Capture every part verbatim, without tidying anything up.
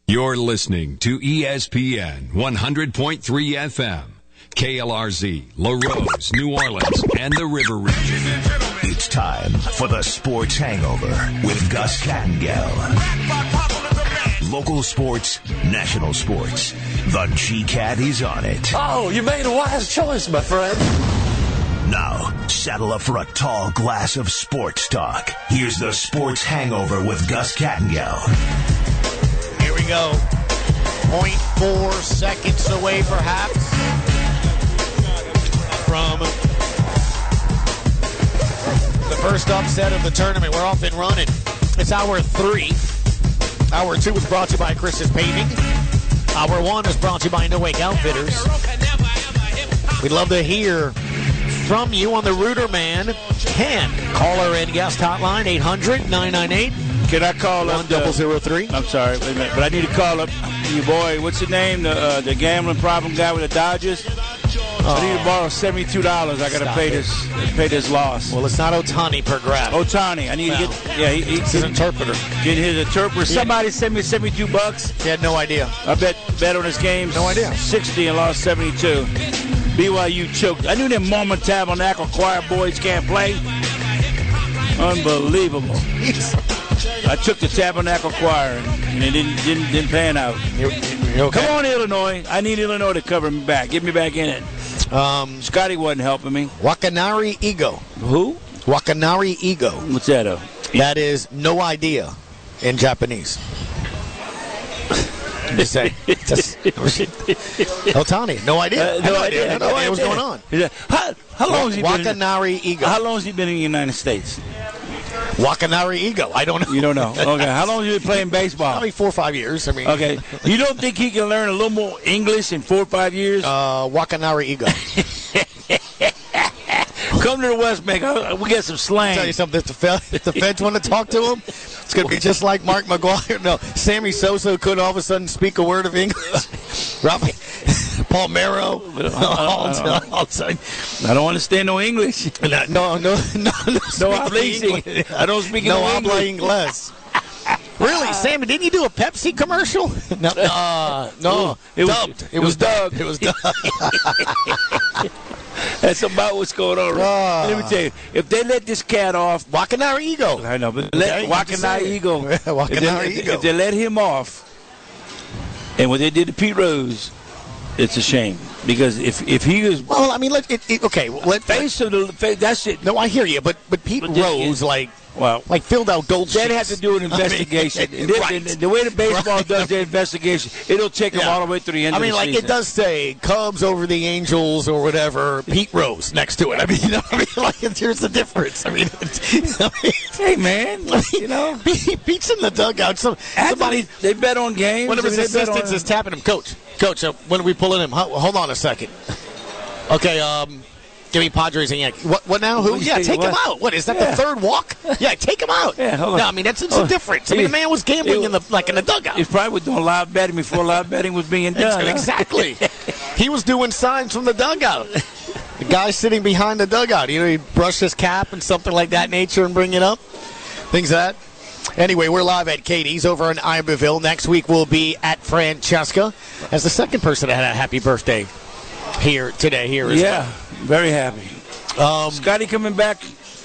You're listening to E S P N one hundred point three F M, K L R Z, LaRose, New Orleans, and the River Region. It's time for the Sports Hangover with Gus Kattengell. Local sports, national sports. The G-Cat is on it. Oh, you made a wise choice, my friend. Now, saddle up for a tall glass of sports talk. Here's the Sports Hangover with Gus Kattengell. Here we go. zero point four seconds away, perhaps, from the first upset of the tournament. We're off and running. It's hour three. Hour two is brought to you by Chris's Paving. Hour one is brought to you by No Wake Outfitters. We'd love to hear from you on the Rooter Man Ken. Caller and guest hotline, eight hundred, nine nine eight, Can I call up one zero zero three? I'm sorry, wait a minute, but I need to call up your boy. What's his name? The uh, the gambling problem guy with the Dodgers. Oh. I need to borrow seventy-two dollars. I got to pay it. this pay this loss. Well, it's not Otani per grab. Otani. I need no. to get. Yeah, he, he, it's his interpreter. Get his interpreter. Somebody sent me seventy-two bucks. He had no idea. I bet bet on this game. No idea. sixty and lost seventy-two. B Y U choked. I knew them Mormon Tabernacle Choir boys can't play. Unbelievable. I took the Tabernacle Choir and it didn't didn't, didn't pan out. You're, you're okay. Come on, Illinois. I need Illinois to cover me back. Get me back in it. Um, Scotty wasn't helping me. Wakanari Ego. Who? Wakanari Ego. What's that of? That is no idea in Japanese. Just say. Just, Otani, no idea. Uh, no, no idea. idea. No idea what's going on. How, how long has he been? Wakanari in, Ego. How long has he been in the United States? Wakanari Ego. I don't know. You don't know. Okay. How long have you been playing baseball? Probably four or five years. I mean. Okay. You don't think he can learn a little more English in four or five years? Uh, Wakanari Ego. Come to the West Bank. We get some slang. I'll tell you something. If the, Fed, if the feds want to talk to him, it's going to be just like Mark McGwire. No, Sammy Sosa could all of a sudden speak a word of English. Robbie, Paul Mero. All, all, all I don't understand no English. No, no, no. No, no, no I don't speak no no habla English. Really, Sammy? Didn't you do a Pepsi commercial? No, uh, no. It was dubbed. It, it was dubbed. It was dubbed. That's about what's going on. Uh, Let me tell you, if they let this cat off, Wakanari Ego. I know, but let okay, Wakanari Ego. Wakanari if, they, Ego. if they let him off, and what they did to Pete Rose, it's a shame because if if he was well, I mean, look, it, it, okay, let face of the face. That's it. No, I hear you, but but Pete but Rose, it, like. Well, like filled out gold They'd sheets. have to do an investigation. I mean, right. the, the way the baseball right. does their investigation, it'll take them yeah. all the way through the end I mean, of the like season. it does say Cubs over the Angels or whatever, Pete Rose next to it. I mean, you know, I mean, like here's the difference. I mean, it's, I mean hey man, you know, Pete's in the dugout. Some, somebody they bet on games. One of his assistants is tapping him, Coach. Coach, uh, when are we pulling him? Hold on a second. Okay, um. Give me Padres and Yankees. What, what now? Who? Yeah, take what? him out. What, is that yeah. the third walk? Yeah, take him out. Yeah, hold on. No, I mean, that's it's oh, a difference. I mean, the man was gambling it, in the like in the dugout. He probably was doing live betting before live betting was being done. Exactly. He was doing signs from the dugout. The guy sitting behind the dugout. You know, he'd brush his cap and something like that nature and bring it up. Things like that. Anyway, we're live at Katie's over in Iberville. Next week we'll be at Francesca as the second person that had a happy birthday here today. Here as yeah, well. Very happy. Um, Scotty coming back?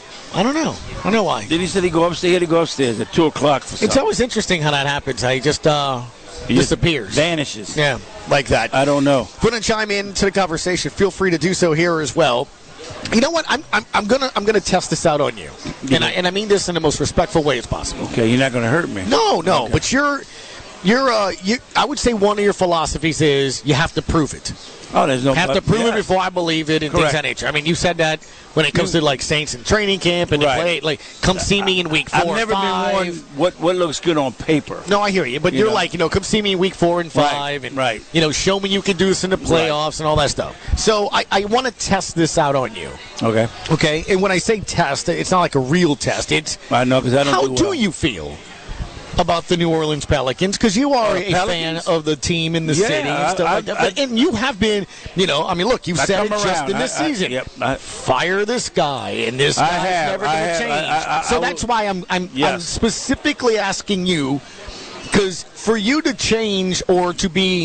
I don't know. I don't know why. Did he say he go upstairs? He had to go upstairs at two o'clock for something. It's always interesting how that happens. How he just uh, he disappears, just vanishes. Yeah, like that. I don't know. If you want to chime in to the conversation, feel free to do so here as well. You know what? I'm I'm, I'm gonna I'm gonna test this out on you, yeah. and I and I mean this in the most respectful way as possible. Okay, you're not gonna hurt me. No, no. Okay. But you're you're uh you. I would say one of your philosophies is you have to prove it. Oh, there's no have to prove yeah. it before I believe it and Correct. things of that nature. I mean, you said that when it comes to like Saints and training camp and right. they play, like come see me in week four. I've never or five. been one what what looks good on paper. No, I hear you, but you you're know? like you know, come see me in week four and five, right. and right. you know, show me you can do this in the playoffs right. and all that stuff. So I, I want to test this out on you. Okay. Okay, and when I say test, it's not like a real test. It's I know because I don't. How do, do well. you feel about the New Orleans Pelicans? Because you are uh, a Pelicans? fan of the team in the yeah, city and stuff I, like that. I, But, and you have been, you know, I mean, look, you've I said it around. just in this I, season. I, yep, I, Fire this guy, and this I guy's have, never I going to have, change. I, I, so I that's will, why I'm, I'm, yes. I'm specifically asking you Because for you to change or to be,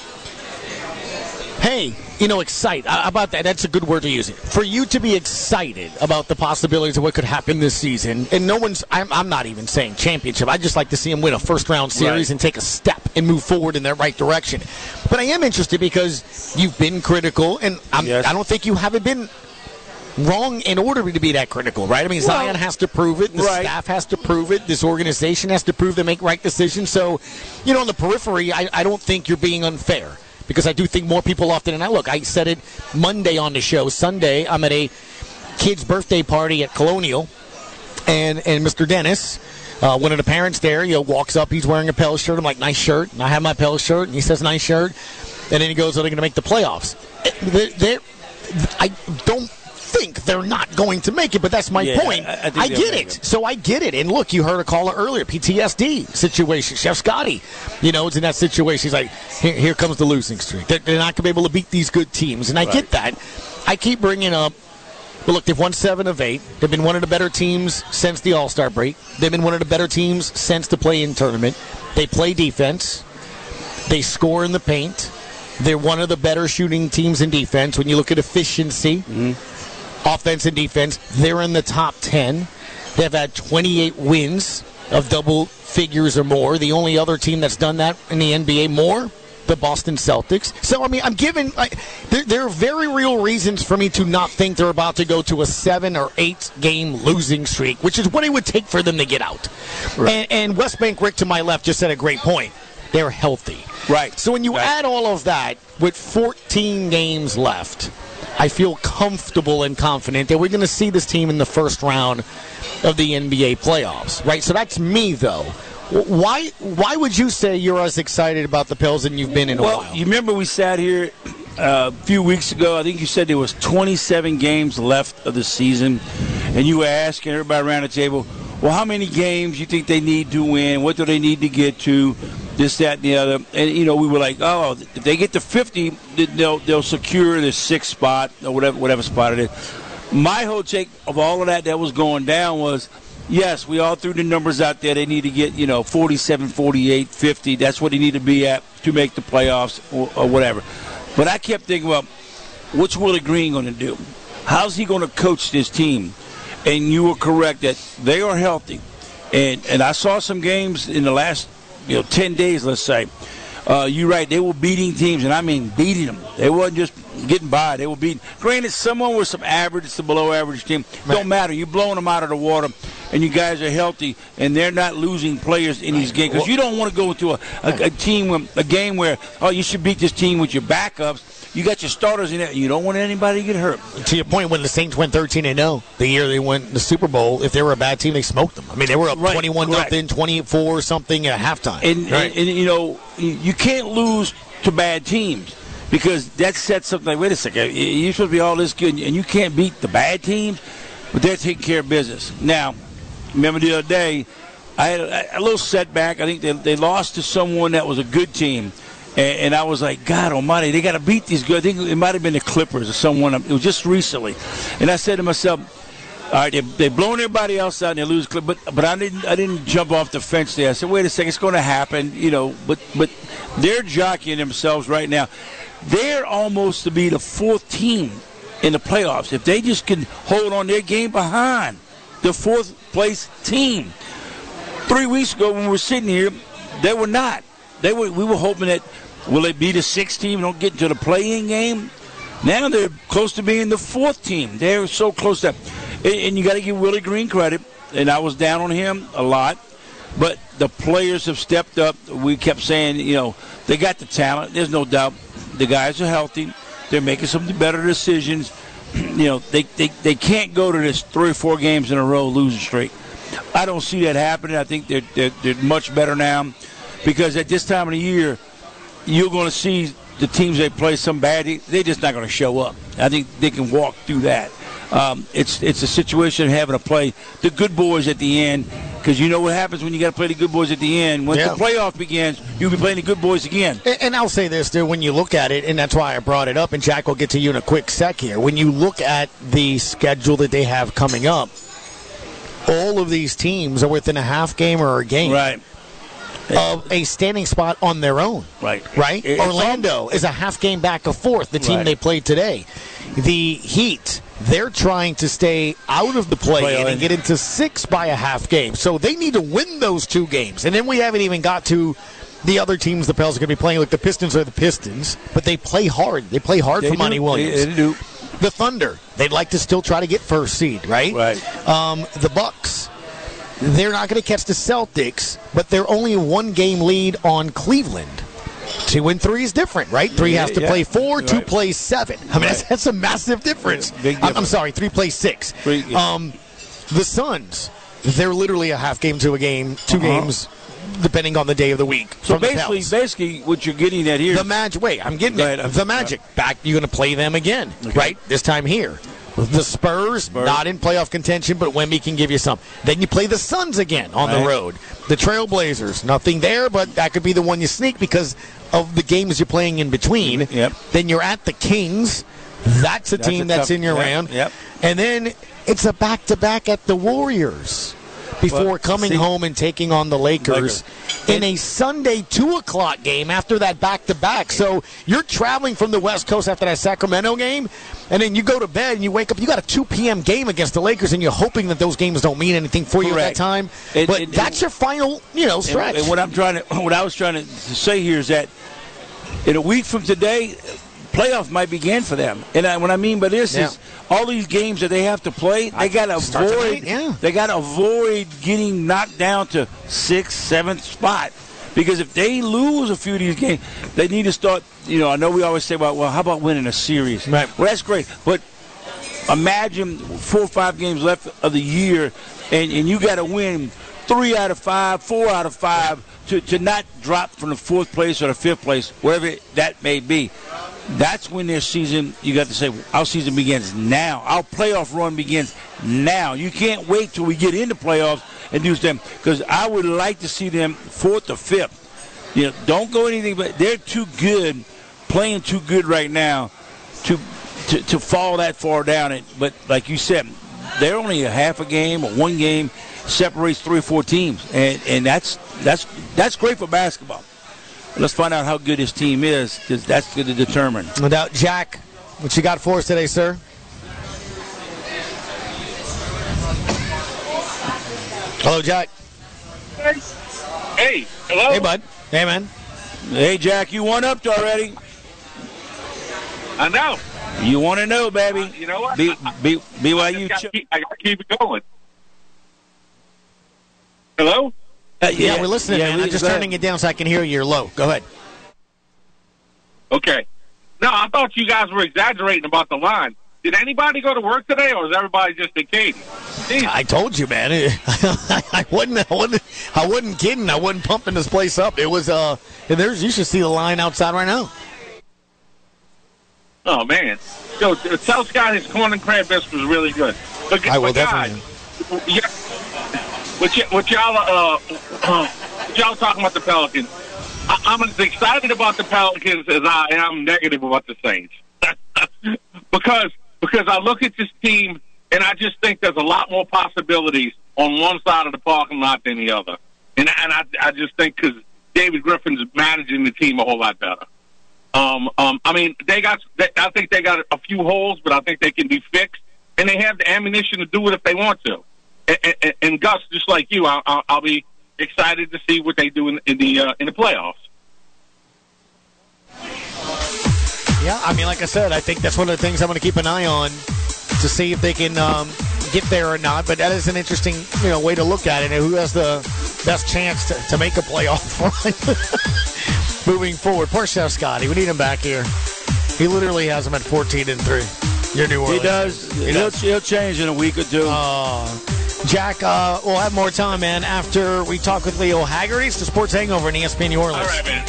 hey, you know, excited about that, that's a good word to use it. For you to be excited about the possibilities of what could happen this season, and no one's, I'm, I'm not even saying championship. I just like to see them win a first-round series right. and take a step and move forward in the right direction. But I am interested because you've been critical, and I'm, yes. I don't think you haven't been wrong in order to be that critical, right? I mean, Zion well, has to prove it. The right. staff has to prove it. This organization has to prove they make right decisions. So, you know, on the periphery, I, I don't think you're being unfair. Because I do think more people often, and I look, I said it Monday on the show. Sunday, I'm at a kid's birthday party at Colonial, and and Mister Dennis, uh, one of the parents there, you know, walks up. He's wearing a Pels shirt. I'm like, nice shirt. And I have my Pels shirt, and he says, nice shirt. And then he goes, are they going to make the playoffs? They're, they're, I don't think they're not going to make it, but that's my yeah, point. I, I, I get it. it. So I get it. And look, you heard a caller earlier, P T S D situation. Chef Scotty, you know, is in that situation. He's like, here, here comes the losing streak. They're, they're not going to be able to beat these good teams. And I right. get that. I keep bringing up, but look, they've won seven of eight. They've been one of the better teams since the All-Star break. They've been one of the better teams since the play-in tournament. They play defense. They score in the paint. They're one of the better shooting teams in defense. When you look at efficiency, mm-hmm. offense and defense, they're in the top ten. They've had twenty-eight wins of double figures or more. The only other team that's done that in the N B A more, the Boston Celtics. So, I mean, I'm giving like, there, there are very real reasons for me to not think they're about to go to a seven or eight game losing streak, which is what it would take for them to get out. Right. And, and West Bank Rick to my left just said a great point. They're healthy. Right. So when you right. add all of that with fourteen games left, I feel comfortable and confident that we're going to see this team in the first round of the N B A playoffs, right? So that's me, though. Why why would you say you're as excited about the Pels than you've been in a well, while? Well, you remember we sat here uh, a few weeks ago. I think you said there was twenty-seven games left of the season, and you were asking everybody around the table, well, how many games you think they need to win? What do they need to get to? This, that, and the other. And, you know, we were like, oh, if they get to fifty, they'll they'll secure the sixth spot or whatever whatever spot it is. My whole take of all of that that was going down was, yes, we all threw the numbers out there. They need to get, you know, forty-seven, forty-eight, fifty. That's what they need to be at to make the playoffs or, or whatever. But I kept thinking, well, what's Willie Green going to do? How's he going to coach this team? And you were correct that they are healthy. And, and I saw some games in the last you know, ten days, let's say. Uh, you're right. They were beating teams, and I mean beating them. They wasn't just getting by. They were beating. Granted, someone with some average to below average team. Right. Don't matter. You're blowing them out of the water, and you guys are healthy, and they're not losing players in these games. Because you don't want to go into a, a, a team, with, a game where, oh, you should beat this team with your backups. You got your starters in there. You don't want anybody to get hurt. To your point, when the Saints went thirteen and oh, the year they went the Super Bowl, if they were a bad team, they smoked them. I mean, they were up right, twenty-one nothing, twenty-four something at halftime. And, right. and, and, you know, you can't lose to bad teams because that sets something like, wait a second, you're supposed to be all this good, and you can't beat the bad teams, but they're taking care of business. Now, remember the other day, I had a, a little setback. I think they, they lost to someone that was a good team. And, and I was like, God almighty, they got to beat these good. I think it might have been the Clippers or someone. It was just recently. And I said to myself, all right, they've they blown everybody else out and they lose. But but I didn't I didn't jump off the fence there. I said, wait a second, it's going to happen. You know, but but they're jockeying themselves right now. They're almost to be the fourth team in the playoffs. If they just can hold on their game behind the fourth place team. Three weeks ago when we were sitting here, they were not. They were. We were hoping that will they be the sixth team and don't get into the play-in game? Now they're close to being the fourth team. They're so close to that. And you got to give Willie Green credit, and I was down on him a lot. But the players have stepped up. We kept saying, you know, they got the talent. There's no doubt. The guys are healthy. They're making some better decisions. You know, they, they, they can't go to this three or four games in a row losing streak. I don't see that happening. I think they're, they're, they're much better now. Because at this time of the year, you're going to see the teams they play some bad. They're just not going to show up. I think they can walk through that. Um, it's it's a situation of having to play the good boys at the end because you know what happens when you got to play the good boys at the end. Once yeah. the playoff begins, you'll be playing the good boys again. And, and I'll say this, too, when you look at it, and that's why I brought it up, and Jack will get to you in a quick sec here. When you look at the schedule that they have coming up, all of these teams are within a half game or a game. Right. of a standing spot on their own. Right. Right? It's Orlando is a half game back of fourth, the team Right. they played today. The Heat, they're trying to stay out of the play-in and get into six by a half game. So they need to win those two games. And then we haven't even got to the other teams the Pels are going to be playing. Like the Pistons are the Pistons, but they play hard. They play hard They for do. Monty Williams. They, they do. The Thunder, they'd like to still try to get first seed, right? Right. Um, the Bucks, they're not going to catch the Celtics, but they're only a one-game lead on Cleveland. Two and three is different, right? Three Yeah, has to yeah. play four, Right. two plays seven. I mean, that's, that's a massive difference. Big I'm, I'm difference. sorry, three plays six. Three, yeah. Um, the Suns, they're literally a half game to a game, two Uh-huh. games, depending on the day of the week. So from the basically, Pels. basically, what you're getting at here. The Magic. Wait, I'm getting Go it. ahead. The Magic. Back. You're going to play them again, Okay. right? This time here. The Spurs, Spurs. not in playoff contention, but Wemby can give you some. Then you play the Suns again on Right. the road. The Trailblazers, nothing there, but that could be the one you sneak because of the games you're playing in between. Yep. Then you're at the Kings. That's a That's team a that's tough- in your yep, round. yep. And then it's a back-to-back at the Warriors before Well, coming see- home and taking on the Lakers, Lakers. in a Sunday two o'clock game after that back-to-back. So you're traveling from the West Coast after that Sacramento game, and then you go to bed and you wake up, you got a two p.m. game against the Lakers, and you're hoping that those games don't mean anything for you at that Correct. time. And- but and- that's your final, you know, And, stretch. and what I'm trying to, what I was trying to say here is that in a week from today, playoff might begin for them. And I, what I mean by this Yeah. is all these games that they have to play, they got to Start avoid. tonight, yeah. They got to avoid getting knocked down to sixth, seventh spot. Because if they lose a few of these games, they need to start. You know, I know we always say about, well, how about winning a series? Right. Well, that's great, but imagine four or five games left of the year, and, and you got to win three out of five, four out of five to, to not drop from the fourth place or the fifth place, wherever that may be. That's when their season, you got to say, our season begins now. Our playoff run begins now. You can't wait till we get into playoffs and do them, because I would like to see them fourth or fifth. You know, don't go anything, but they're too good, playing too good right now to to, to fall that far down. It, but like you said, they're only a half a game or one game separates three or four teams, and and that's that's that's great for basketball. Let's find out how good his team is, because that's going to determine. No doubt. Jack, what you got for us today, sir? Hello, Jack. Hey, hello? Hey, bud. Hey, man. Hey, Jack, you won up already. I know. You want to know, baby? You know what? B, B, B Y U. I got to keep it going. Hello? Uh, Yeah, we're listening, yeah, man. we- I'm just go ahead. turning it down so I can hear you. You're low. Go ahead. Okay. No, I thought you guys were exaggerating about the line. Did anybody go to work today, or is everybody just vacating? Jeez. I told you, man. I wasn't. I wasn't. I wasn't kidding. I wasn't pumping this place up. It was. Uh, and there's. You should see the line outside right now. Oh, man. So, tell Scott his corn and crab biscuit was really good. But, I will but guys, definitely. yeah, what, y- what y'all uh, uh, what y'all talking about the Pelicans? I, I'm as excited about the Pelicans as I am negative about the Saints. because because I look at this team and I just think there's a lot more possibilities on one side of the parking lot than the other. And and I I just think because David Griffin's managing the team a whole lot better. Um, um, I mean, they got. They, I think they got a few holes, but I think they can be fixed, and they have the ammunition to do it if they want to. And, and, and Gus, just like you, I'll, I'll, I'll be excited to see what they do in, in the uh, in the playoffs. Yeah, I mean, like I said, I think that's one of the things I'm going to keep an eye on to see if they can um, get there or not. But that is an interesting, you know, way to look at it. And who has the best chance to, to make a playoff run moving forward? Poor Chef Scotty. We need him back here. He literally has him at fourteen and three. Your New Orleans. He does. He He'll, does. he'll change in a week or two. Uh, Jack, uh, we'll have more time, man, after we talk with Leo Haggerty. It's the Sports Hangover in E S P N New Orleans. All right, man.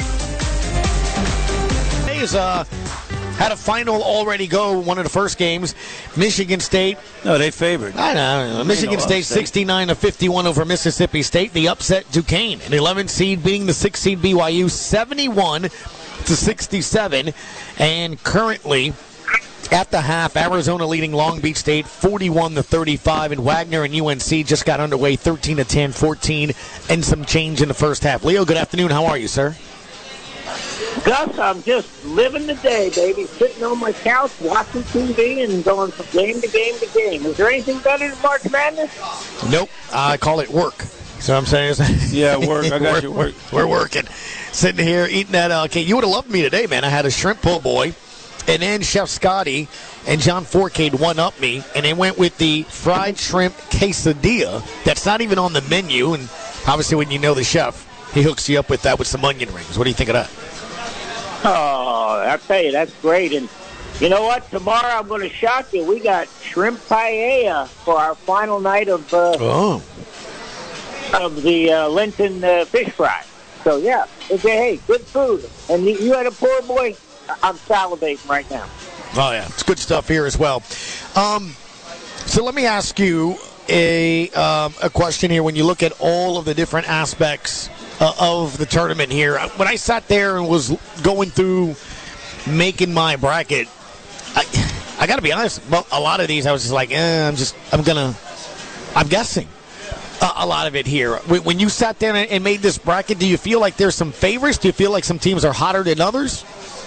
He's uh, had a final already go, one of the first games. Michigan State. no, they favored. I know. Michigan no State upset. sixty-nine to fifty-one over Mississippi State. The upset Duquesne, an eleventh seed beating the sixth seed B Y U seventy-one to sixty-seven. And currently At the half, Arizona leading Long Beach State forty-one to thirty-five, and Wagner and U N C just got underway thirteen to ten, fourteen, and some change in the first half. Leo, good afternoon. How are you, sir? Gus, I'm just living the day, baby. Sitting on my couch, watching T V, and going from game to game to game. Is there anything better than March Madness? Nope. I call it work. So I'm saying, yeah, work. I got we're, you. Work. We're working. Sitting here eating that. Uh, okay, you would have loved me today, man. I had a shrimp po' boy. And then Chef Scotty and John Forcade one-up me, and they went with the fried shrimp quesadilla. That's not even on the menu, and obviously when you know the chef, he hooks you up with that with some onion rings. What do you think of that? Oh, I'll tell you, that's great. And you know what? Tomorrow I'm going to shock you. We got shrimp paella for our final night of uh, oh. of the uh, Lenten uh, fish fry. So, yeah, okay, hey, good food. And you, you had a poor boy? I'm salivating right now. Oh, yeah. It's good stuff here as well. Um, so let me ask you a um, a question here. When you look at all of the different aspects uh, of the tournament here, when I sat there and was going through making my bracket, I, I got to be honest, a lot of these I was just like, eh, I'm just, I'm going to, I'm guessing. A lot of it here. When you sat there and made this bracket, do you feel like there's some favorites? Do you feel like some teams are hotter than others?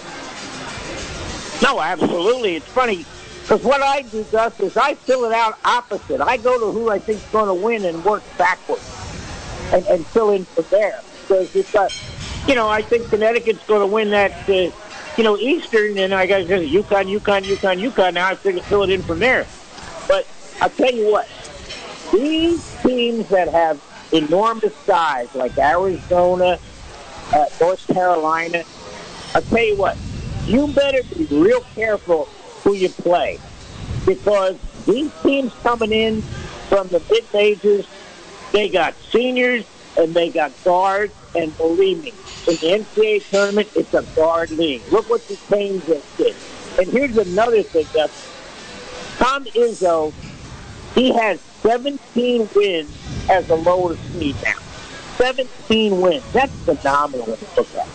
No, absolutely. It's funny, because what I do, Gus, is I fill it out opposite. I go to who I think is going to win and work backwards and, and fill in from there. Because it's got, you know, I think Connecticut's going to win that, uh, you know, Eastern, and I got to say UConn, UConn, UConn, UConn. Now I figure fill it in from there. But I'll tell you what, these teams that have enormous size, like Arizona, uh, North Carolina, I'll tell you what, you better be real careful who you play, because these teams coming in from the mid-majors, they got seniors and they got guards, and believe me, in the N C double A tournament, it's a guard league. Look what the Canes just did. And here's another thing, Gus. Tom Izzo, he has seventeen wins as a lower seed now. seventeen wins. That's phenomenal when you look at it.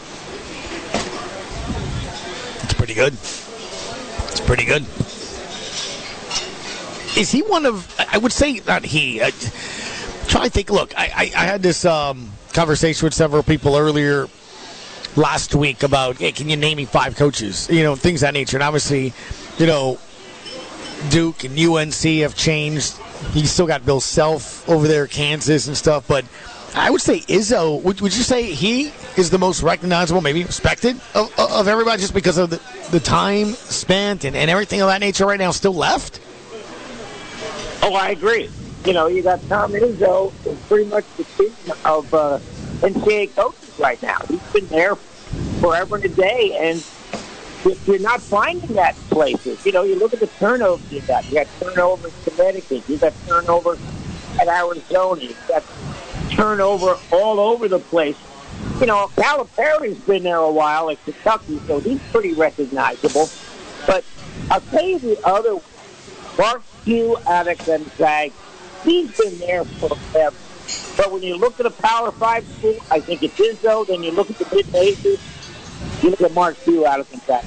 Pretty good. It's pretty good. Is he one of, I would say, not he. I, try to think, look, I, I, I had this um, conversation with several people earlier last week about, hey, can you name me five coaches? You know, things of that nature. And obviously, you know, Duke and U N C have changed. You still got Bill Self over there, Kansas and stuff, but I would say Izzo, would, would you say he is the most recognizable, maybe respected of, of everybody just because of the, the time spent and, and everything of that nature right now still left? Oh, I agree. You know, you got Tom Izzo, who's pretty much the king of uh, N C double A coaches right now. He's been there forever and a day, and you're not finding that in places. You know, you look at the turnover you got. You got turnover in Connecticut. You got turnover at Arizona. You got turnover all over the place. You know, Calipari's been there a while at Kentucky, so he's pretty recognizable. But I'll tell you the other one, Mark Few out of Gonzaga. He's been there forever. But when you look at a Power Five school, I think it's Izzo. Then you look at the mid-majors, you look at Mark Few out of Gonzaga.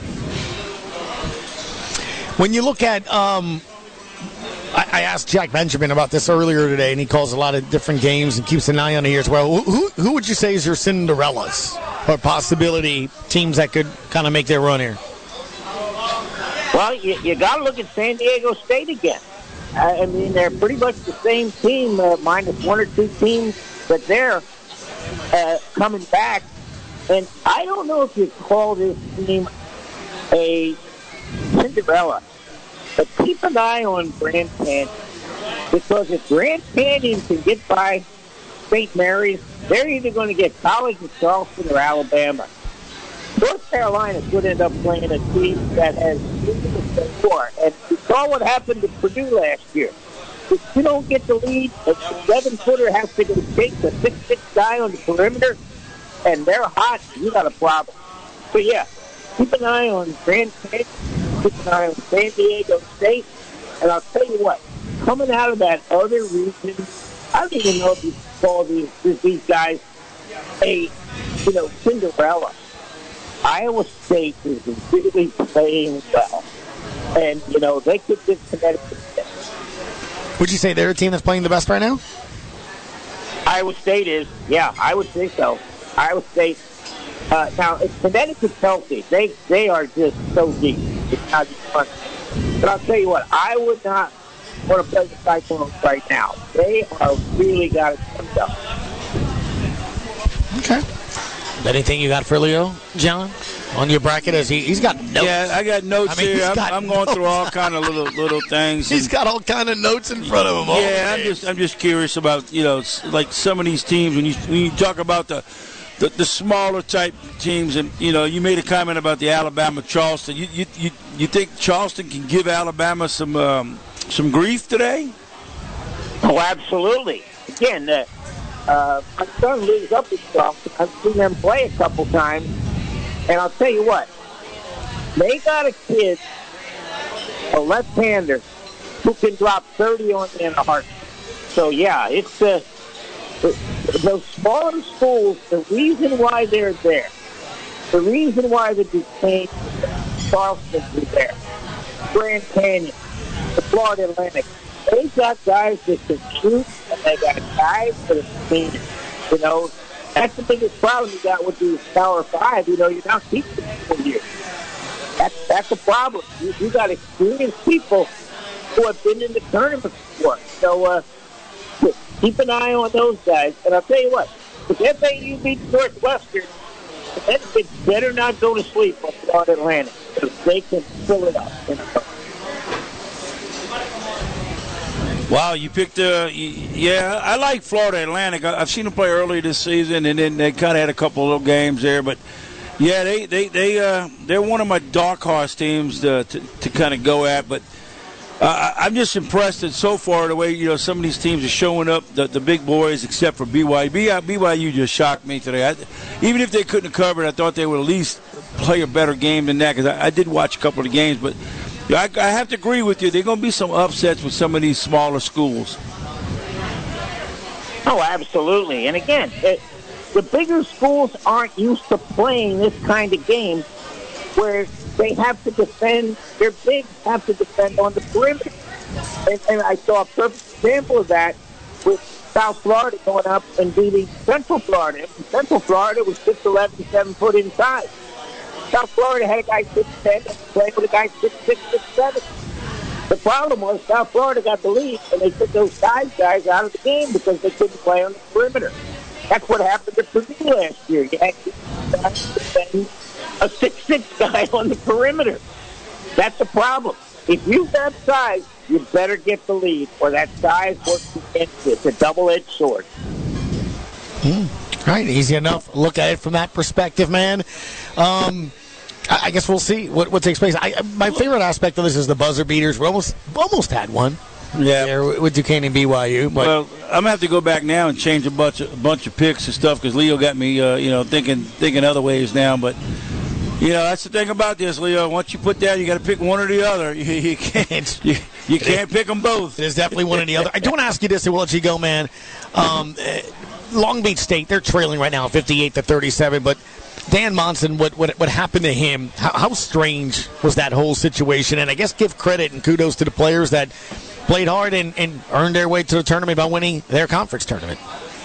When you look at, um, I, I asked Jack Benjamin about this earlier today, and he calls a lot of different games and keeps an eye on it here as well. Who, who would you say is your Cinderellas or possibility teams that could kind of make their run here? Well, you, you got to look at San Diego State again. I mean, they're pretty much the same team, uh, minus one or two teams that they're uh, coming back. And I don't know if you call this team a Cinderella, but keep an eye on Grand Canyon, because if Grand Canyon can get by Saint Mary's, they're either going to get College of Charleston or Alabama. North Carolina could end up playing a team that has more. And you saw what happened to Purdue last year. If you don't get the lead, a seven-footer has to go chase a six-six guy on the perimeter, and they're hot, you got a problem. So, yeah, keep an eye on Grand Canyon, keep an eye on San Diego State, and I'll tell you what, coming out of that other region, I don't even know if you call these, these guys a, you know, Cinderella. Iowa State is really playing well. And, you know, they could give Connecticut. Would you say they're a team that's playing the best right now? Iowa State is. Yeah, I would say so. Iowa State. Uh, now, if Connecticut's healthy, they, they are just so deep. It's not just fun. But I'll tell you what, I would not want to play the Cyclones right now. They are really got it themselves. Okay. Anything you got for Leo, John, on your bracket? As he, he's got notes. Yeah, I got notes I mean, here. I'm, I'm going notes. through all kind of little little things. He's got all kind of notes in front of him. All yeah, I'm just I'm just curious about, you know, like some of these teams when you when you talk about the. The, the smaller type teams, and you know, you made a comment about the Alabama Charleston. You you you, you think Charleston can give Alabama some um, some grief today? Oh, absolutely. Again, uh, uh, my son lives up in Charleston. I've seen them play a couple times, and I'll tell you what, they got a kid, a left-hander, who can drop thirty on you in a heartbeat. So yeah, it's uh, those smaller schools, the reason why they're there, the reason why the Duquesne, Charleston is there, Grand Canyon, the Florida Atlantic, they've got guys that can shoot, and they got guys that are clean. You know, that's the biggest problem you got with these Power Five. You know, you're not keeping them for years. That's, that's the problem. You, you got experienced people who have been in the tournament before. So, uh, keep an eye on those guys. And I'll tell you what, if F A U beats Northwestern, Connecticut better not go to sleep on Florida Atlantic, because they can fill it up. You know? Wow, you picked uh yeah, I like Florida Atlantic. I've seen them play earlier this season, and then they kind of had a couple of little games there. But yeah, they they they uh they're one of my dark horse teams to to, to kind of go at. But uh, I'm just impressed that so far the way, you know, some of these teams are showing up, the, the big boys, except for B Y U. B Y U just shocked me today. I, even if they couldn't have covered, I thought they would at least play a better game than that, because I, I did watch a couple of the games. But I, I have to agree with you. There are going to be some upsets with some of these smaller schools. Oh, absolutely. And again, it, the bigger schools aren't used to playing this kind of game where they have to defend, their bigs have to defend on the perimeter. And, and I saw a perfect example of that with South Florida going up and beating Central Florida. And Central Florida was six eleven, seven foot inside. South Florida had a guy six ten and played with a guy six six, six seven. The problem was South Florida got the lead, and they took those size guys out of the game because they couldn't play on the perimeter. That's what happened to Purdue last year. You had to a six six guy on the perimeter. That's the problem. If you've got size, you better get the lead, or that size works against you. It's a double-edged sword. Mm. Right, easy enough. Look at it from that perspective, man. Um, I, I guess we'll see what, what takes place. I, my favorite aspect of this is the buzzer beaters. We almost almost had one. Yeah, there with Duquesne and B Y U. But well, I'm gonna have to go back now and change a bunch of a bunch of picks and stuff, because Leo got me, uh, you know, thinking thinking other ways now. But you know, that's the thing about this, Leo. Once you put down, you got to pick one or the other. You, you can't you, you can't pick them both. There's definitely one or the other. I do want to ask you this, and we'll let you go, man. Um, Long Beach State, they're trailing right now, fifty-eight to thirty-seven. But Dan Monson, what what what happened to him? How, how strange was that whole situation? And I guess give credit and kudos to the players that played hard and, and earned their way to the tournament by winning their conference tournament.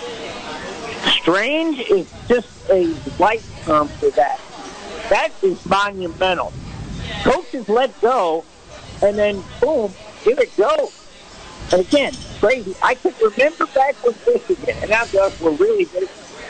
Strange is just a light term for that. That is monumental. Coaches let go, and then boom, here it goes. And again, crazy. I can remember back when Michigan, and now us were really good,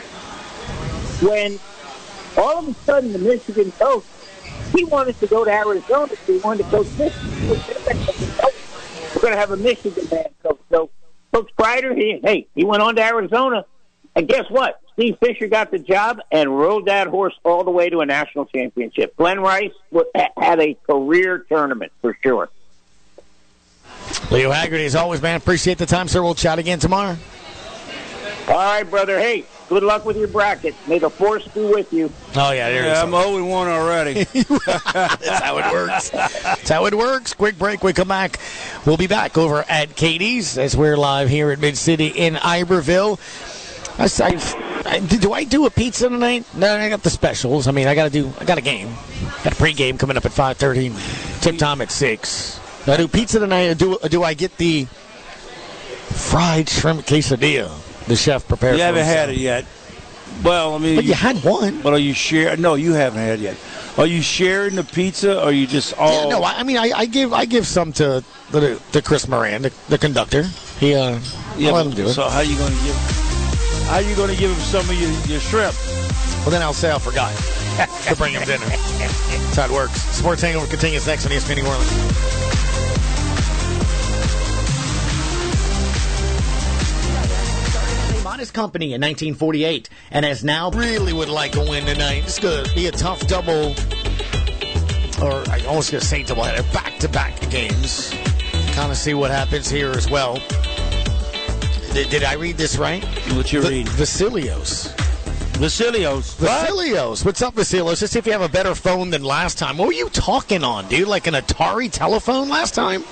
when all of a sudden the Michigan coach, he wanted to go to Arizona, so he wanted to coach Michigan. We're going to have a Michigan man coach. So Coach Kreider, he, hey, he went on to Arizona, and guess what? Steve Fisher got the job and rode that horse all the way to a national championship. Glenn Rice had a career tournament for sure. Leo Haggerty, as always, man, appreciate the time, sir. We'll chat again tomorrow. All right, brother. Hey, good luck with your bracket. May the force be with you. Oh, yeah, there yeah, I'm oh and one already. That's how it works. That's how it works. Quick break. We come back. We'll be back over at Katie's as we're live here at Mid-City in Iberville. I, I, I, do I do a pizza tonight? No, I got the specials. I mean, I got to do. I got a game. Got a pregame coming up at five thirty. Tip time at six. I do pizza tonight. Do, do I get the fried shrimp quesadilla the chef prepared? You haven't had it yet. Well, I mean, but you, you had one. But are you sharing? No, you haven't had it yet. Are you sharing the pizza, or are you just all? Yeah, no, I, I mean, I, I give I give some to the, to Chris Moran, the, the conductor. He, uh, yeah, I'll let him do it. So how you going to give? How you going to give him some of your, your shrimp? Well, then I'll say I forgot to bring him dinner. That's how it works. Sports Hangover continues next on E S P N New Orleans. His company in nineteen forty-eight and has now really would like a win tonight. It's going to be a tough double, or I almost going to say double header, back-to-back games. Kind of see what happens here as well. Did, did I read this right? What you read? Vasilios. Vasilios. Vasilios. What's up, Vasilios? Let's see if you have a better phone than last time. What were you talking on, dude? Like an Atari telephone last time?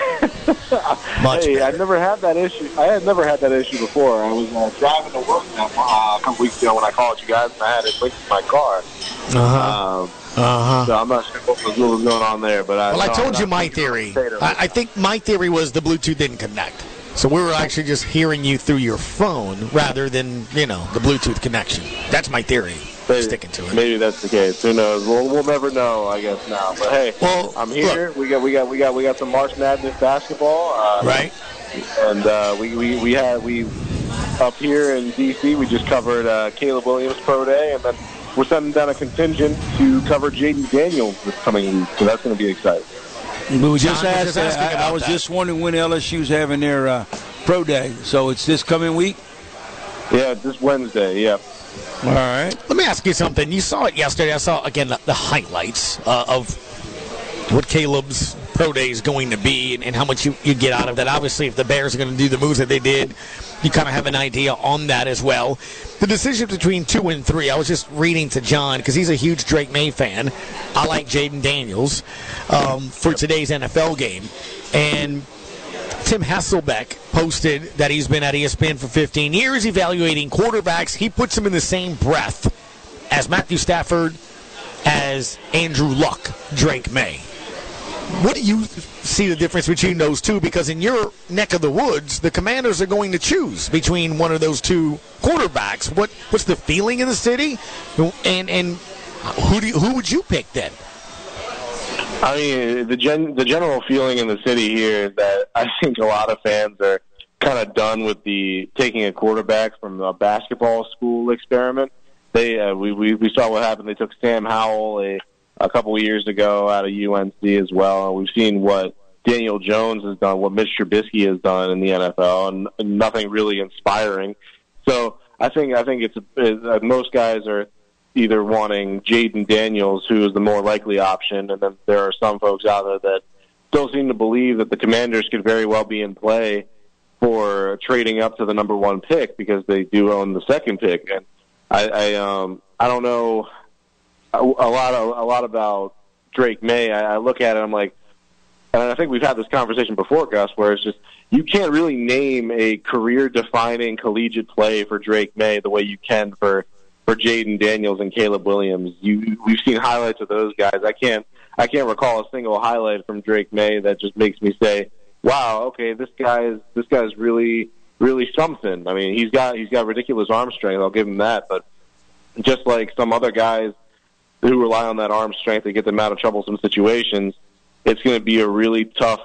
Much hey, better. I never had that issue. I had never had that issue before. I was uh, driving to work that, uh, a couple weeks ago when I called you guys, and I had it linked to my car. Uh-huh. Um, uh-huh. So I'm not sure what was, what was going on there. But I, well, I no, told I'm you my theory. I, I think my theory was the Bluetooth didn't connect. So we were actually just hearing you through your phone rather than, you know, the Bluetooth connection. That's my theory. Maybe, sticking to it. Maybe that's the case. Who knows? We'll, we'll never know, I guess, now. But hey, well, I'm here. Look, we got we got we got we got some March Madness basketball. Uh, right. And uh, we we we had we up here in D C. We just covered uh, Caleb Williams Pro Day, and then we're sending down a contingent to cover Jaden Daniels this coming week. So that's going to be exciting. We were just John, asked, was just asking I, about I was that. just wondering when L S U's having their uh, Pro Day. So it's this coming week? Yeah, this Wednesday, yeah. All right. Let me ask you something. You saw it yesterday. I saw, again, the, the highlights uh, of what Caleb's Pro Day is going to be and, and how much you, you get out of that. Obviously, if the Bears are going to do the moves that they did, you kind of have an idea on that as well. The decision between two and three, I was just reading to John because he's a huge Drake May fan. I like Jaden Daniels um, for today's N F L game. And Tim Hasselbeck posted that he's been at E S P N for fifteen years evaluating quarterbacks. He puts them in the same breath as Matthew Stafford, as Andrew Luck, Drake May. What do you see the difference between those two? Because in your neck of the woods, the Commanders are going to choose between one of those two quarterbacks. What What's the feeling in the city? And and who do you, who would you pick then? I mean, the gen, the general feeling in the city here is that I think a lot of fans are kind of done with the taking a quarterback from a basketball school experiment. They uh, we, we we saw what happened. They took Sam Howell a, a couple of years ago out of U N C as well. We've seen what Daniel Jones has done, what Mitch Trubisky has done in the N F L, and, and nothing really inspiring. So I think I think it's, it's uh, most guys are either wanting Jaden Daniels, who is the more likely option, and then there are some folks out there that still seem to believe that the Commanders could very well be in play for trading up to the number one pick because they do own the second pick. And I, I um I don't know a, a lot of a lot about Drake May. I, I look at it, I'm like, and I think we've had this conversation before, Gus, where it's just you can't really name a career-defining collegiate play for Drake May the way you can for. For Jaden Daniels and Caleb Williams. You, we've seen highlights of those guys. I can't, I can't recall a single highlight from Drake May that just makes me say, "Wow, okay, this guy is, this guy's really, really something." I mean, he's got, he's got ridiculous arm strength. I'll give him that. But just like some other guys who rely on that arm strength to get them out of troublesome situations, it's going to be a really tough,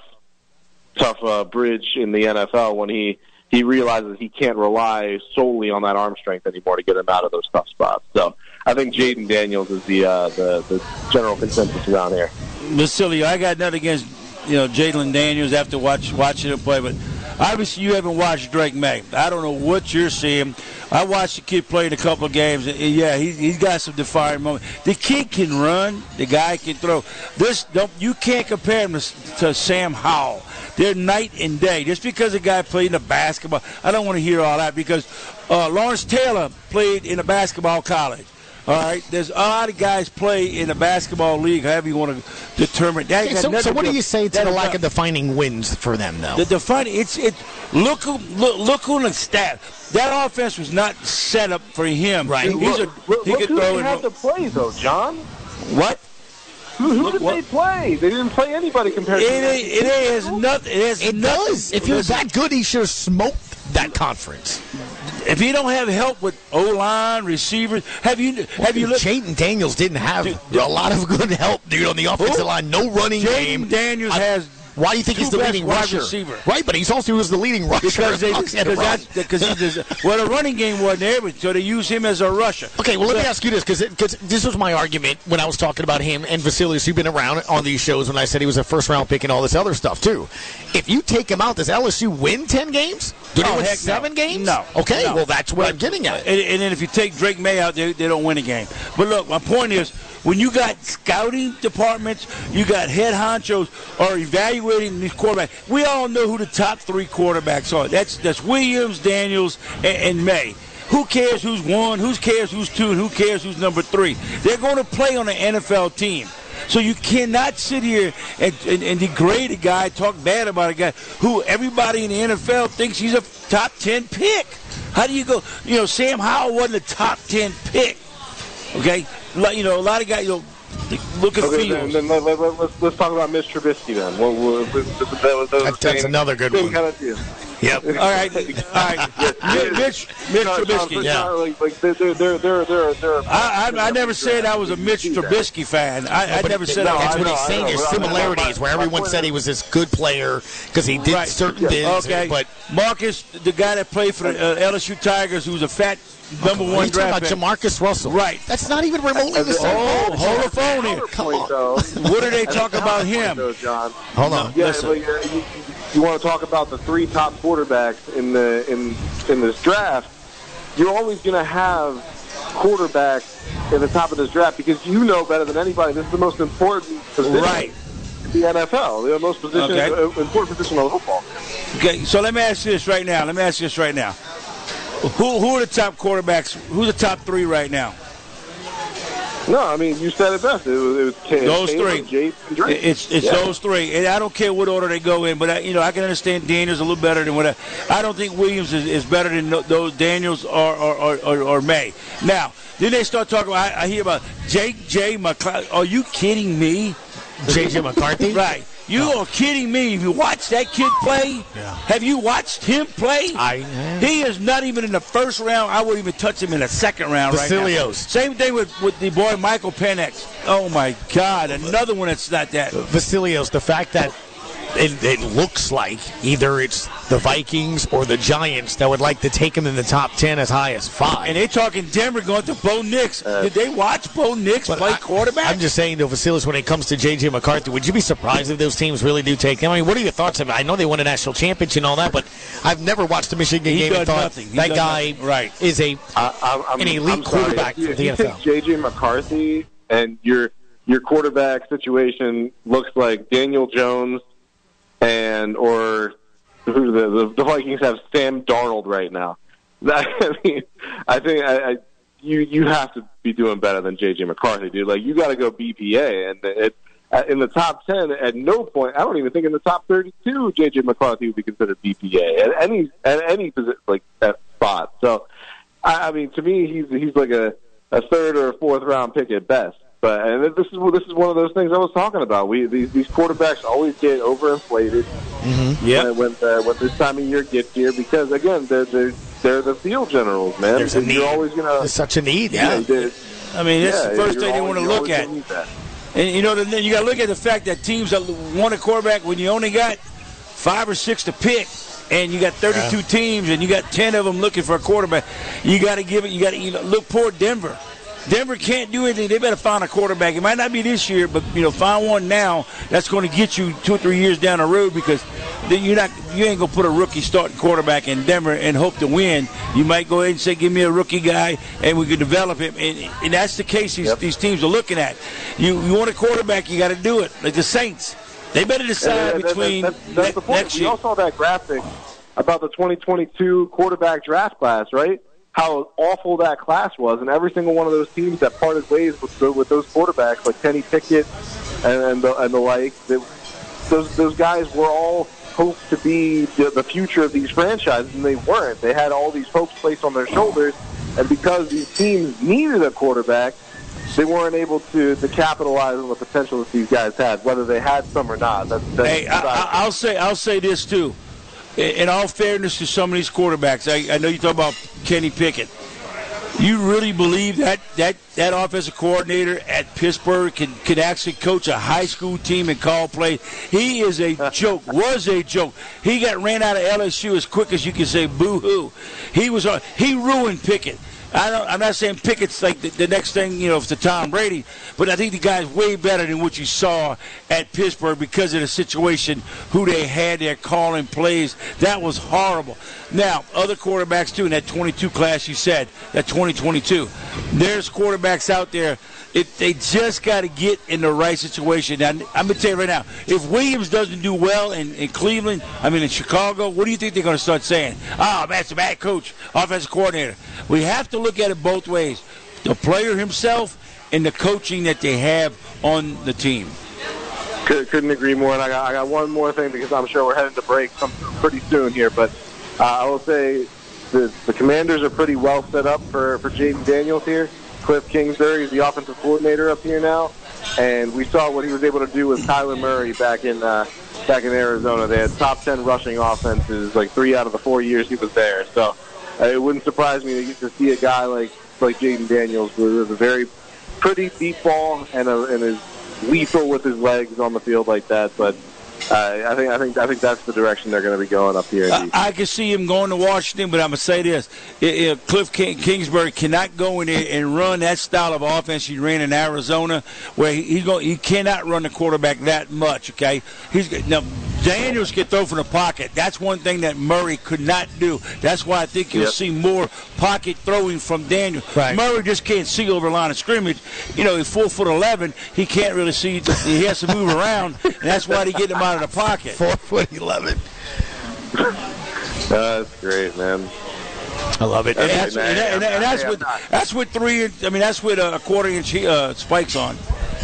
tough uh, bridge in the N F L when he. He realizes he can't rely solely on that arm strength anymore to get him out of those tough spots. So I think Jaden Daniels is the uh, the, the general consensus around here. Vasilio, I got nothing against you know Jaden Daniels after watch, watching him play, but obviously you haven't watched Drake May. I don't know what you're seeing. I watched the kid play in a couple of games, and yeah, he, he's got some defining moments. The kid can run. The guy can throw. This don't, you can't compare him to, to Sam Howell. They're night and day. Just because a guy played in the basketball, I don't want to hear all that because uh, Lawrence Taylor played in a basketball college. All right, there's a lot of guys play in the basketball league, however you want to determine that. Okay, so, so what do you say to the lack about, of defining wins for them, though? The defining, it's it. Look who look, look on the stat. That offense was not set up for him. Right. He's look, a, look, he look could who throw they it. have to play, though, John. What? Who, who did what? they play? They didn't play anybody compared It, to it, it has nothing. It, has It nothing. does. If he was that good, he should have smoked that conference. If you don't have help with O-line, receivers, have you have you looked? Jayden Daniels didn't have Dude, a lot of good help, dude, on the offensive Who? line. No running game. Jayden Daniels I- has. Why do you think two he's the best leading wide rusher? receiver. Right, but he's also was the leading rusher. Because they, Bucks had a because run. that's because he does. Well, the running game wasn't there, but- so they use him as a rusher. Okay, well, let me So- ask you this, because this was my argument when I was talking about him and Vasilius. You've been around on these shows when I said he was a first-round pick and all this other stuff, too. If you take him out, does L S U win ten games? Do they Oh, win heck no. seven games? No. Okay, No. well, that's what But- I'm getting at. And, and then if you take Drake May out, they, they don't win a game. But look, my point is, when you got scouting departments, you got head honchos are evaluating these quarterbacks. We all know who the top three quarterbacks are. That's that's Williams, Daniels, and, and May. Who cares who's one? Who cares who's two? And who cares who's number three? They're going to play on an N F L team. So you cannot sit here and, and, and degrade a guy, talk bad about a guy who everybody in the N F L thinks he's a top ten pick. How do you go? You know, Sam Howell wasn't a top ten pick. Okay, like, you know, a lot of guys, you know, look at Okay, then, Fields. then let, let, let, let's let's talk about Mitch Trubisky then. What, what, what, that was, that was That's- that's same- another good same one. Kind of deal. Yep. All right, all right. Mitch, Mitch No, no, Trubisky. but yeah. no, Like, like they're, they're, they're, they're, they're, they're I, I, I never said I was a Mitch Trubisky fan. I, I But never said no, I That's was. I what know, he's I saying. know, There's but I mean, similarities my- where my everyone point said is- he was this good player because he did Right. certain things. Okay, But Marcus, the guy that played for the uh, L S U Tigers, who's a fat number are one you talking draft about pick. Jamarcus Russell? Right. That's not even remotely the same. Oh, ball. hold the phone here. Come Point, on. though. What do they talk about him? Though, John. Hold on. Yeah, Listen. but you're, you, you want to talk about the three top quarterbacks in the in in this draft? You're always going to have quarterbacks at the top of this draft because you know better than anybody. This is the most important position Right. in the N F L. The most position, Okay. uh, important position of football. Okay, so let me ask you this right now. Let me ask you this right now. Who who are the top quarterbacks? Who's the top three right now? No, I mean you said it best. It was, it was K- Those Taylor, three. Jace, and Drake. It's it's Yeah. those three, and I don't care what order they go in. But I, you know, I can understand Daniels a little better than what I, I don't think Williams is, is better than no- those Daniels or or, or, or or May. Now, then they start talking. I, I hear about Jake J. McCloud. Are you kidding me? J J McCarthy? Right. You are kidding me. Have you watched that kid play? Yeah. Have you watched him play? I- He is not even in the first round. I wouldn't even touch him in the second round right now. Vasilios. Same thing with, with the boy Michael Penix. Oh, my God. Another one that's not that. Vasilios, the fact that it, it looks like either it's the Vikings or the Giants that would like to take him in the top ten as high as five. And they talking Denver going to Bo Nix. Did they watch Bo Nix But play I- quarterback? I'm just saying, though, Vasilios, when it comes to J J McCarthy, would you be surprised if those teams really do take him? I mean, what are your thoughts of it? I know they won a national championship and all that, but I've never watched a Michigan He game and does thought nothing. He that does guy nothing. Right. is a I, I'm, I'm, an elite I'm sorry. quarterback If you, for the if you N F L. take J J McCarthy and your your quarterback situation looks like Daniel Jones and or who the, the the Vikings have Sam Darnold right now. That, I mean, I think I, I you you have to be doing better than J J McCarthy, dude. Like you got to go B P A, and it, in the top ten, at no point, I don't even think in the top thirty-two, J J McCarthy would be considered B P A at any at any position like that spot. So, I, I mean, to me, he's he's like a, a third or a fourth round pick at best. But and this is this is one of those things I was talking about. We these these quarterbacks always get overinflated Mm-hmm. Yeah. when when, uh, when this time of year gets here because again they're they're they're the field generals, man. There's a And need. You're always gonna There's such a need, yeah. yeah. they're- I mean, that's yeah, the first you're thing they always- want to you're look always at. gonna need that. And, you know, then you got to look at the fact that teams that want a quarterback when you only got five or six to pick, and you got thirty-two Yeah. teams, and you got ten of them looking for a quarterback. You got to give it. You got to you know, look. Poor Denver. Denver can't do anything. They better find a quarterback. It might not be this year, but you know, find one now that's going to get you two or three years down the road because then you're not. You ain't gonna put a rookie starting quarterback in Denver and hope to win. You might go ahead and say, "Give me a rookie guy, and we can develop him." And, and that's the case these, Yep. these teams are looking at. You you want a quarterback, you got to do it. Like the Saints, they better decide And that- between that's, that's, that's ne- the point. next We year. all saw that graphic about the twenty twenty-two quarterback draft class, right? How awful that class was, and every single one of those teams that parted ways with the, with those quarterbacks, like Kenny Pickett and, and the and the like, they, those those guys were all hoped to be the, the future of these franchises, and they weren't. They had all these hopes placed on their shoulders, and because these teams needed a quarterback, they weren't able to, to capitalize on the potential that these guys had, whether they had some or not. That's, that's hey, I, I, I'll say I'll say this too. In all fairness to some of these quarterbacks, I, I know you talk about Kenny Pickett. You really believe that that, that offensive coordinator at Pittsburgh can, can actually coach a high school team and call play? He is a joke, was a joke. He got ran out of L S U as quick as you can say boo-hoo. He was uh, he ruined Pickett. I don't, I'm not saying Pickett's like the, the next thing, you know, to Tom Brady, but I think the guy's way better than what you saw at Pittsburgh because of the situation, who they had there calling plays. That was horrible. Now, other quarterbacks, too, in that twenty-two class you said, that twenty twenty-two, there's quarterbacks out there. If they just got to get in the right situation. Now, I'm going to tell you right now, if Williams doesn't do well in, in Cleveland, I mean in Chicago, what do you think they're going to start saying? Oh, man, it's a bad coach, offensive coordinator. We have to look at it both ways, the player himself and the coaching that they have on the team. Couldn't agree more. And I got, I got one more thing because I'm sure we're heading to break pretty soon here. But uh, I will say the, the Commanders are pretty well set up for, for Jaden Daniels here. Cliff Kingsbury is the offensive coordinator up here now, and we saw what he was able to do with Kyler Murray back in uh, back in Arizona. They had top ten rushing offenses like three out of the four years he was there. So uh, it wouldn't surprise me to get to see a guy like like Jaden Daniels, who is a very pretty deep ball and a, and is lethal with his legs on the field like that. But Uh, I think I think I think that's the direction they're going to be going up here. I, I can see him going to Washington, but I'm going to say this: it, it, Cliff King, Kingsbury cannot go in there and run that style of offense he ran in Arizona, where he he, go, he cannot run the quarterback that much. Okay, he's now Daniels can throw from the pocket. That's one thing that Murray could not do. That's why I think you'll yep. see more pocket throwing from Daniels. Right. Murray just can't see over the line of scrimmage. You know, he's four foot eleven. He can't really see. He has to move around, and that's why they get him out of the pocket. Four foot eleven. That's great, man. I love it. And that's, and that, and that, and that's with that's with three. I mean, that's with a quarter inch uh, spikes on.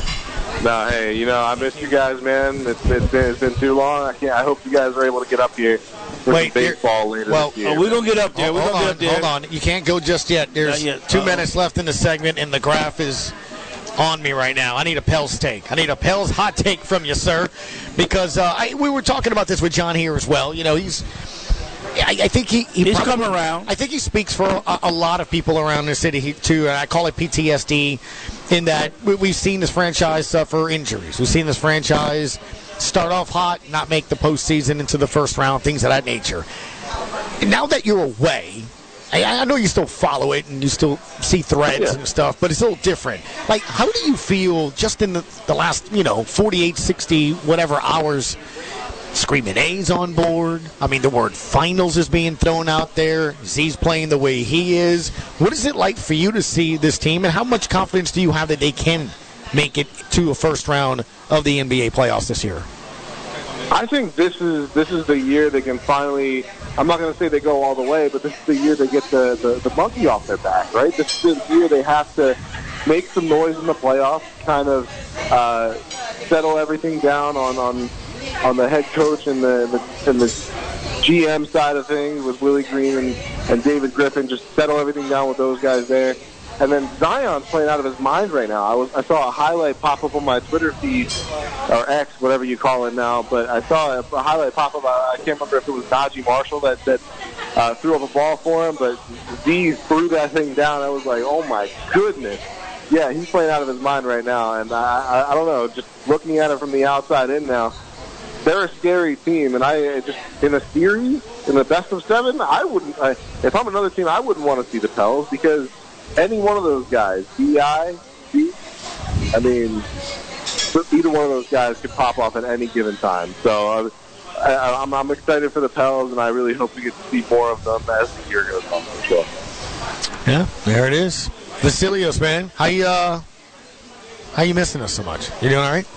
No, hey, you know, I miss you guys, man. It's, it's been it's been too long. I can't. I hope you guys are able to get up here for Wait, some baseball later well, this year. Oh, we're gonna get up there. Hold, we're hold gonna on, get up there. hold on. You can't go just yet. There's yet. two Uh-oh. minutes left in the segment, and the graph is on me right now. I need a Pels take. I need a Pels hot take from you, sir, because uh, I, we were talking about this with John here as well. You know, he's. I, I think he, he he's probably, coming around. I think he speaks for a, a lot of people around the city he, too, and I call it P T S D. In that we, we've seen this franchise suffer injuries. We've seen this franchise start off hot, not make the postseason into the first round, things of that nature. And now that you're away, I, I know you still follow it and you still see threads yeah. and stuff, but it's a little different. Like, how do you feel just in the, the last, you know, forty-eight, sixty, whatever hours? Screaming A's on board. I mean, the word finals is being thrown out there. Z's playing the way he is. What is it like for you to see this team, and how much confidence do you have that they can make it to a first round of the N B A playoffs this year? I think this is this is the year they can finally. I'm not going to say they go all the way, but this is the year they get the, the, the monkey off their back, right? This is the year they have to make some noise in the playoffs, kind of uh, settle everything down on. on on the head coach and the, the and the G M side of things with Willie Green and, and David Griffin, just settle everything down with those guys there. And then Zion's playing out of his mind right now. I was I saw a highlight pop up on my Twitter feed, or X, whatever you call it now, but I saw a, a highlight pop up. I can't remember if it was Najee Marshall that, that uh, threw up a ball for him, but Z threw that thing down. I was like, oh my goodness. Yeah, he's playing out of his mind right now. And I, I, I don't know, just looking at it from the outside in now, they're a scary team, and I just in a series, in the best of seven, I wouldn't. I, if I'm another team, I wouldn't want to see the Pels because any one of those guys, B I, B, I mean, either one of those guys could pop off at any given time. So uh, I, I'm, I'm excited for the Pels, and I really hope we get to see more of them as the year goes on. For sure. Yeah, there it is. Vasilios, man, how you uh, how you missing us so much? You doing all right?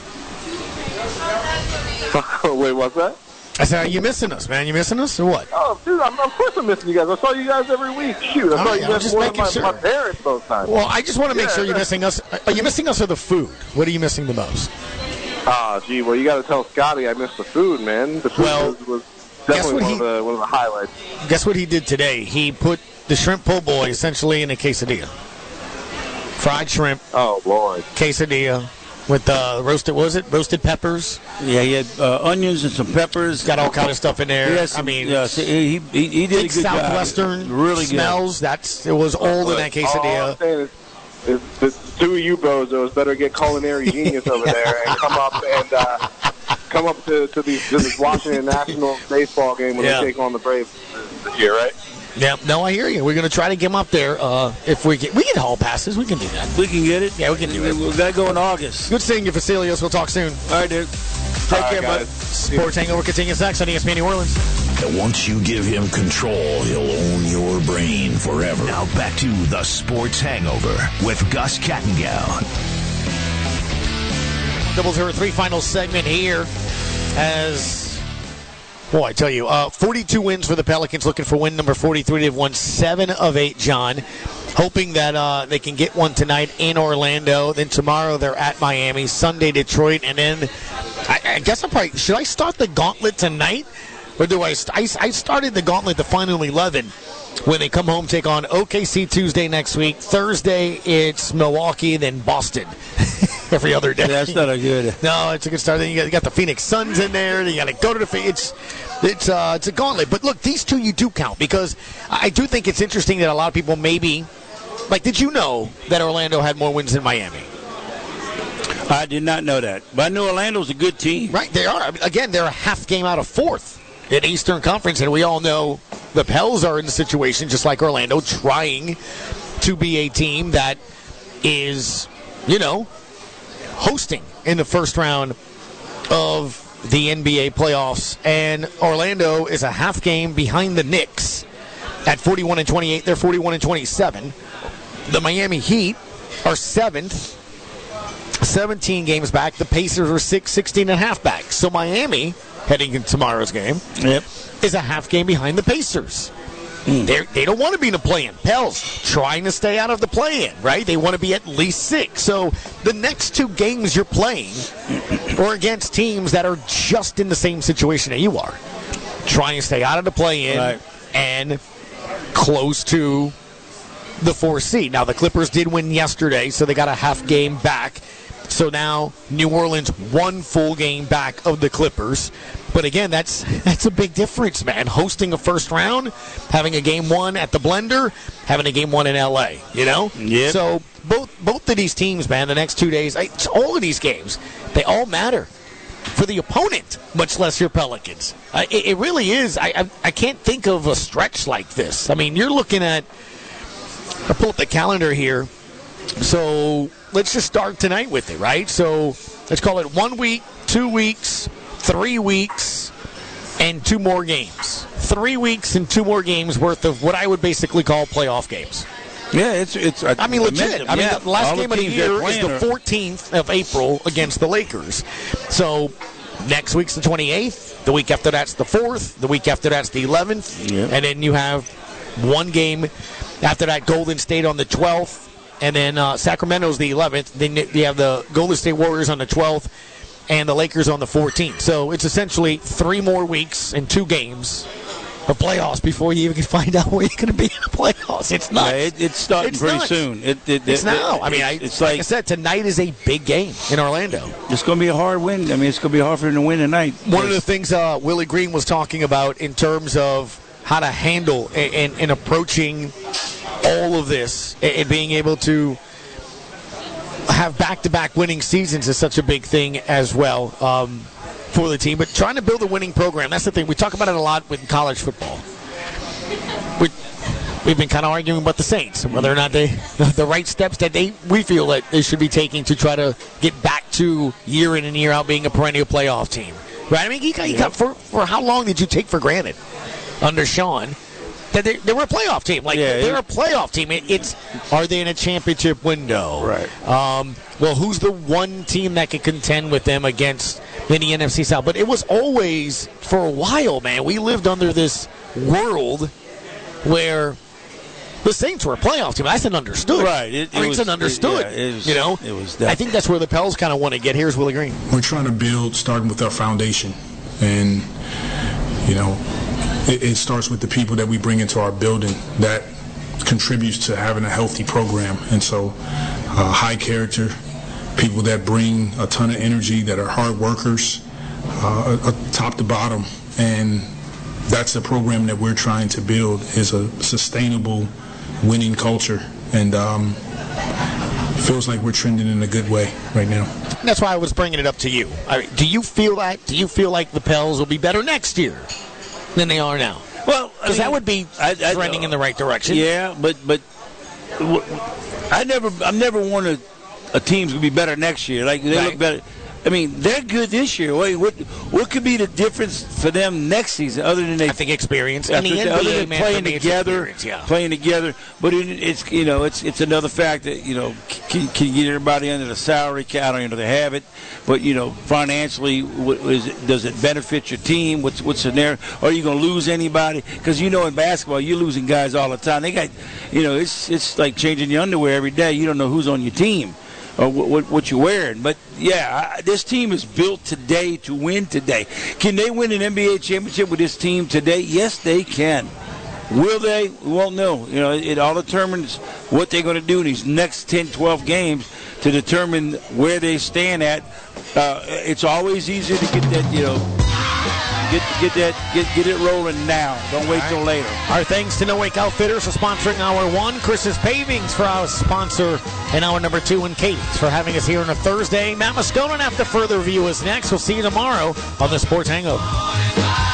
Wait, what's that? I said, are you missing us, man? You missing us or what? Oh, dude, I'm, of course I'm missing you guys. I saw you guys every week. Shoot, I saw right, you guys more than my, sure. my parents both times. Well, I just want to make yeah, sure you're missing us. Are you missing us or the food? What are you missing the most? Ah, oh, gee, well, you got to tell Scotty I missed the food, man. The food well, was, was definitely one, he, of the, one of the highlights. Guess what he did today? He put the shrimp po' boy essentially in a quesadilla. Fried shrimp. Oh, Lord. Quesadilla with uh, roasted, what was it? Roasted peppers. Yeah, he had uh, onions and some peppers. Got all kind of stuff in there. Yes, I mean, yeah, he, he, he did a good Southwestern job. Really smells. good. That's It was old in that quesadilla. All I'm saying is, is the two of you bozos better get culinary genius over there and come up and uh, come up to, to, the, to this Washington Nationals baseball game when Yeah. they take on the Braves this year, right? Yeah, no, I hear you. We're going to try to get them up there. Uh, if we get, we get hall passes, we can do that. We can get it. Yeah, we can do it. We've got to go in August. Good seeing you, Facilios. We'll talk soon. All right, dude. Take All care, right, bud. guys. Sports Hangover continues next on E S P N New Orleans. And once you give him control, he'll own your brain forever. Now back to the Sports Hangover with Gus Kattengell. Double zero three final segment here as... Boy, I tell you, uh, forty-two wins for the Pelicans, looking for win number forty-three. They've won seven of eight, John. Hoping that uh, they can get one tonight in Orlando. Then tomorrow they're at Miami. Sunday, Detroit. And then I, I guess I'm probably, should I start the gauntlet tonight? Or do I, I, I started the gauntlet, the final eleven, when they come home, take on O K C Tuesday next week. Thursday, it's Milwaukee, then Boston. Every other day. That's not a good. No, it's a good start. Then you got, you got the Phoenix Suns in there. Then you got to go to the. It's it's uh, it's a gauntlet. But look, these two you do count because I do think it's interesting that a lot of people maybe like. Did you know that Orlando had more wins than Miami? I did not know that, but I know Orlando's a good team. Right, they are. I mean, again, they're a half game out of fourth in Eastern Conference, and we all know the Pels are in the situation just like Orlando, trying to be a team that is, you know, hosting in the first round of the N B A playoffs, and Orlando is a half game behind the Knicks at forty-one and twenty-eight. They're forty-one and twenty-seven. The Miami Heat are seventh, seventeen games back. The Pacers are six, sixteen and a half back. So Miami, heading into tomorrow's game, Yep. is a half game behind the Pacers. They're, they don't want to be in the play-in. Pels trying to stay out of the play-in, right? They want to be at least six. So the next two games you're playing are against teams that are just in the same situation that you are, trying to stay out of the play-in Right. and close to the four seed. Now, the Clippers did win yesterday, so they got a half game back. So now New Orleans one full game back of the Clippers. But again, that's that's a big difference, man. Hosting a first round, having a game one at the Blender, having a game one in L A, you know? Yep. So both both of these teams, man, the next two days, I, all of these games, they all matter for the opponent, much less your Pelicans. Uh, it, it really is. I, I I can't think of a stretch like this. I mean, you're looking at, I'll pull up the calendar here. So let's just start tonight with it, right? So let's call it one week, two weeks, three weeks, and two more games. Three weeks and two more games worth of what I would basically call playoff games. Yeah, it's it's. I mean, legit. I mean, yeah, the last all game of the teams year they're is playing the are- fourteenth of April against the Lakers. So next week's the twenty-eighth. The week after that's the fourth. The week after that's the eleventh. Yeah. And then you have one game after that, Golden State on the twelfth. And then uh, Sacramento's the eleventh. Then you have the Golden State Warriors on the twelfth and the Lakers on the fourteenth. So it's essentially three more weeks and two games of playoffs before you even can find out where you're going to be in the playoffs. It's nuts. Yeah, it, it's starting It's pretty nuts. soon. It, it, It's it- now. it- I mean, I, it's like, like I said, tonight is a big game in Orlando. it's going to be a hard win. I mean, it's going to be hard for them to win tonight. One of the things uh, Willie Green was talking about in terms of how to handle and, and, and approaching all of this and, and being able to have back-to-back winning seasons is such a big thing as well um, for the team. But trying to build a winning program, that's the thing. We talk about it a lot with college football. We, we've been kind of arguing about the Saints and whether or not they the right steps that they we feel that they should be taking to try to get back to year in and year out being a perennial playoff team. Right? I mean, you got, you got for, for how long did you take for granted under Sean that they, they were a playoff team? Like, Yeah, they're it- a playoff team. It, it's are they in a championship window? Right. Um, well, who's the one team that can contend with them against in the N F C South? But it was always, for a while, man, we lived under this world where the Saints were a playoff team. That's an understood. Right. It- it I mean, it's was- an understood. it- yeah, it was- you know, it was I think that's where the Pels kind of want to get. Here's Willie Green. We're trying to build starting with our foundation, and you know it, it starts with the people that we bring into our building that contributes to having a healthy program. And so uh, high character, people that bring a ton of energy, that are hard workers, uh, uh, top to bottom. And that's the program that we're trying to build, is a sustainable winning culture. And um, it feels like we're trending in a good way right now. That's why I was bringing it up to you. I mean, do you feel that? Do you feel like the Pels will be better next year than they are now? Well, because that would be I, I, trending in the right direction. Yeah, but but I never I never wanted a team's gonna be better next year. Like they right. look better. I mean, they're good this year. Wait, what what could be the difference for them next season other than they? I think experience. And the other than playing together, yeah. playing together. But it, it's you know it's it's another fact that you know can, can you get everybody under the salary cap? I don't know they have it, but you know financially, what, is it, does it benefit your team? What's what's in there? Are you going to lose anybody? Because you know in basketball you're losing guys all the time. They got you know it's it's like changing your underwear every day. You don't know who's on your team. Or what, what you're wearing. But, yeah, I, this team is built today to win today. Can they win an N B A championship with this team today? Yes, they can. Will they? We won't know. You know, it, it all determines what they're going to do in these next ten, twelve games to determine where they stand at. Uh, it's always easier to get that, you know, Get get that get get it rolling now. Don't wait till later. Our thanks to No Wake Outfitters for sponsoring hour one. Chris's Pavings for our sponsor in hour number two, and Katie's for having us here on a Thursday. Matt Moscona after further review is next. We'll see you tomorrow on the Sports Hangover.